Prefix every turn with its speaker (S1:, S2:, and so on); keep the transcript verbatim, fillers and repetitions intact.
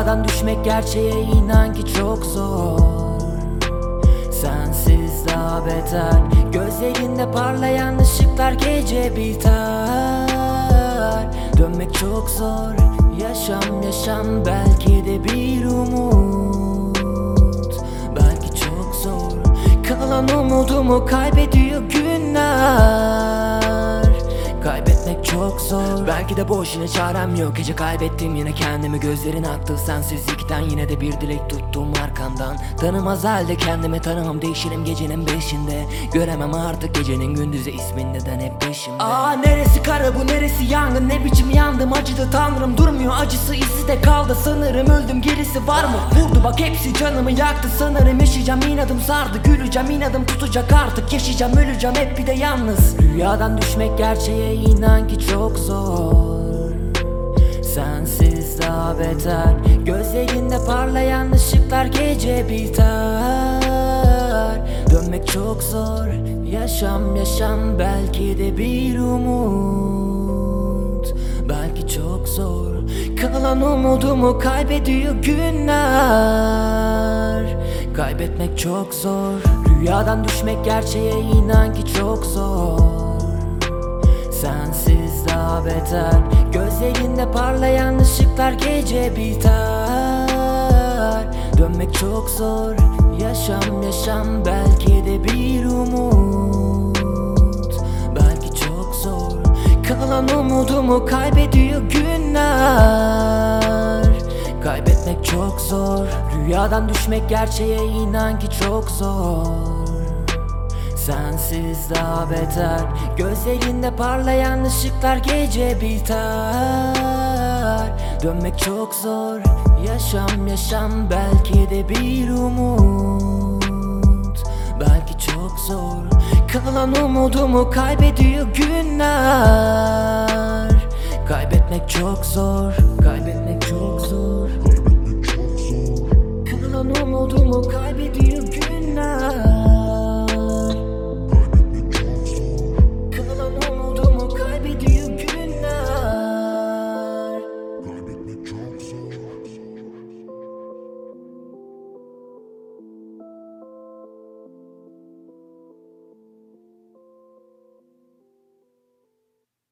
S1: Rüyadan düşmek gerçeğe inan ki çok zor. Sensiz daha beter. Gözlerinde parlayan ışıklar gece biter. Dönmek çok zor. Yaşam yaşam belki de bir umut. Belki çok zor. Kalan umudumu kaybediyor günler. Kaybetmek çok zor. Belki de boş yine çarem yok. Gece kaybettim yine kendimi, gözlerin aktı sensizlikten. Yine de bir dilek tuttum arkandan. Tanımaz halde kendimi tanımam, değişirim gecenin beşinde. Göremem artık gecenin gündüzü, ismin neden hep peşimde. Aa neresi kara bu neresi yangın, ne biçim yandım acıdı tanrım. Durmuyor acısı, izi de kaldı sanırım, öldüm gerisi var mı? Vurdu bak hepsi canımı yaktı sanırım. Yaşayacağım inadım sardı, güleceğim inadım tutacak artık. Yaşayacağım öleceğim hep bir de yalnız. Rüyadan düşmek gerçeğe inan ki çok zor. Sensiz daha beter. Gözlerinde parlayan ışıklar gece biter. Dönmek çok zor. Yaşam yaşam belki de bir umut. Belki çok zor. Kalan umudumu kaybediyor günler. Kaybetmek çok zor. Rüyadan düşmek gerçeğe inan ki çok zor. Sensiz daha beter. Gözlerinde parlayan ışıklar gece biter. Dönmek çok zor. Yaşam yaşam belki de bir umut. Belki çok zor. Kalan umudumu kaybediyor günler. Kaybetmek çok zor. Rüyadan düşmek gerçeğe inan ki çok zor. Sensiz daha beter. Gözlerinde parlayan ışıklar gece biter. Dönmek çok zor. Yaşam yaşam belki de bir umut. Belki çok zor. Kalan umudumu kaybediyor günler. Kaybetmek çok zor. Kaybetmek çok zor. Kalan umudumu kaybediyor günler.